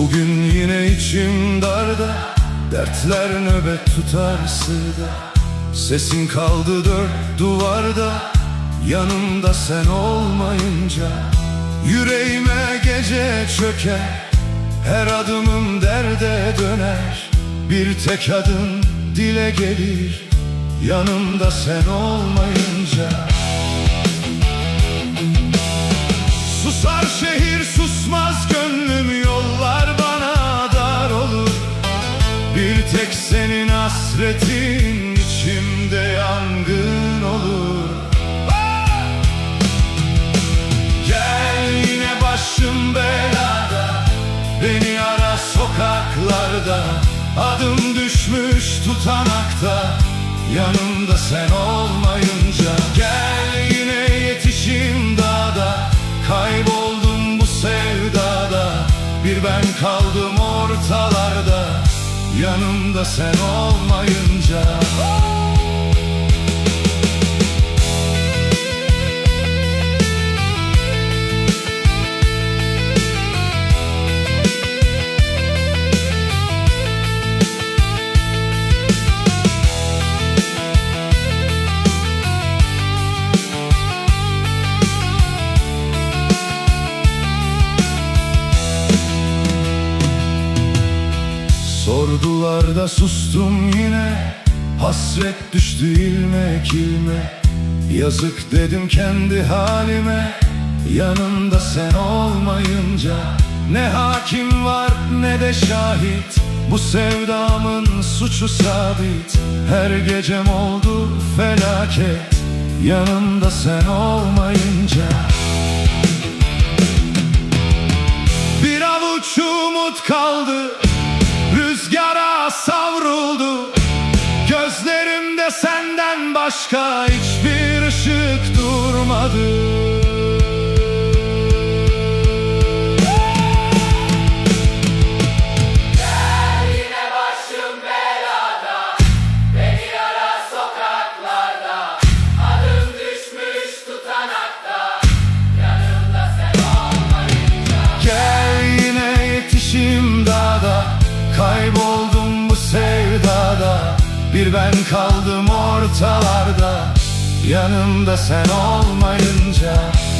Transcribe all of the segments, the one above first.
Bugün yine içim darda, dertler nöbet tutar sırda. Sesin kaldı dört duvarda, yanımda sen olmayınca. Yüreğime gece çöker, her adımım derde döner. Bir tek adın dile gelir, yanımda sen olmayınca. Susar şehir susmaz gönlüm, yollar bana dar olur. Bir tek senin hasretin içimde yangın olur. Gel yine başım belada, beni ara sokaklarda. Adım düşmüş tutanakta, yanımda sen olmayınca. Gel yine yetişim dağda, kayboldum bu sevdada. Bir ben kaldım ortalarda, yanımda sen olmayınca. Sordular da sustum yine, hasret düştü ilmek ilmek. Yazık dedim kendi halime, yanımda sen olmayınca. Ne hakim var ne de şahit, bu sevdamın suçu sabit. Her gecem oldu felaket, yanımda sen olmayınca. Bir avuç umut kaldı, rüzgara savruldu. Gözlerimde senden başka hiçbir ışık durmadı. Gel yine başım belada, beni ara sokaklarda. Adım düşmüş tutanakta, yanımda sen olmayınca. Gel yine yetişim dağda, kayboldum bu sevdada. Bir ben kaldım ortalarda, yanımda sen olmayınca.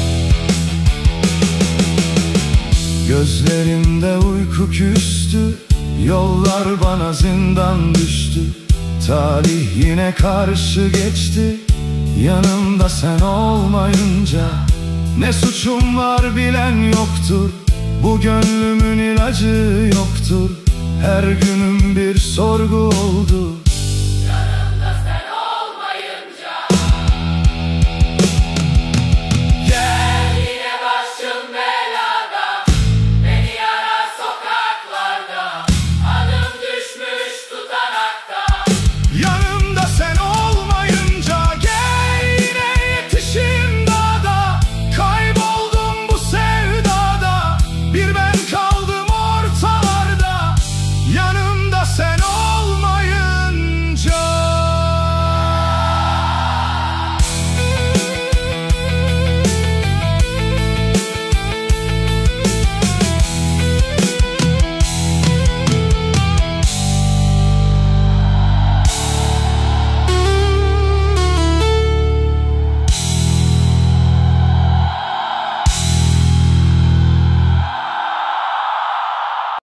Gözlerimde uyku küstü, yollar bana zindan düştü. Talih yine karşı geçti, yanımda sen olmayınca. Ne suçum var bilen yoktur, bu gönlümün ilacı yoktur. Her günüm bir sorgu oldu,